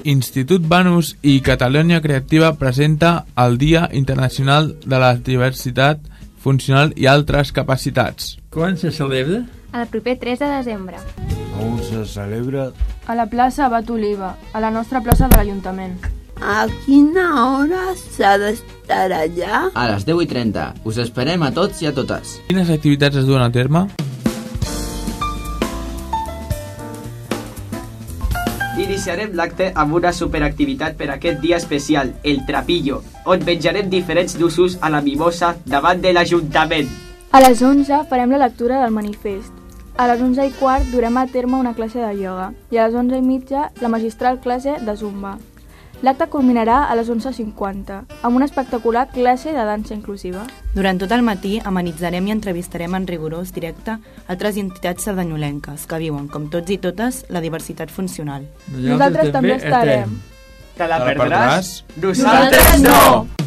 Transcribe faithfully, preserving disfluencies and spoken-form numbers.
Institut Banús i Catalunya Creativa presenta el Dia Internacional de la Diversitat Funcional i altres capacitats. Quan se celebra? El proper tres de desembre. On se celebra? A la plaça Abat Oliva, a la nostra plaça de l'Ajuntament. A quina hora s'ha d'estar allà? A les deu i trenta. Us esperem a tots i a totes. Quines activitats es duen a terme? Iniciarem l'acte amb una superactivitat per aquest dia especial, el Trapillo, on menjarem diferents nusos a la mimosa davant de l'Ajuntament. A les onze farem la lectura del manifest. A les onze i quart durem a terme una classe de ioga i a les onze i mitja la magistral classe de zumba. L'acte culminarà a les onze cinquanta, amb una espectacular classe de dansa inclusiva. Durant tot el matí amenitzarem i entrevistarem en rigorós directe altres entitats sardanyolenques que viuen, com tots i totes, la diversitat funcional. Nosaltres també estarem. Te la perdràs? Nosaltres no!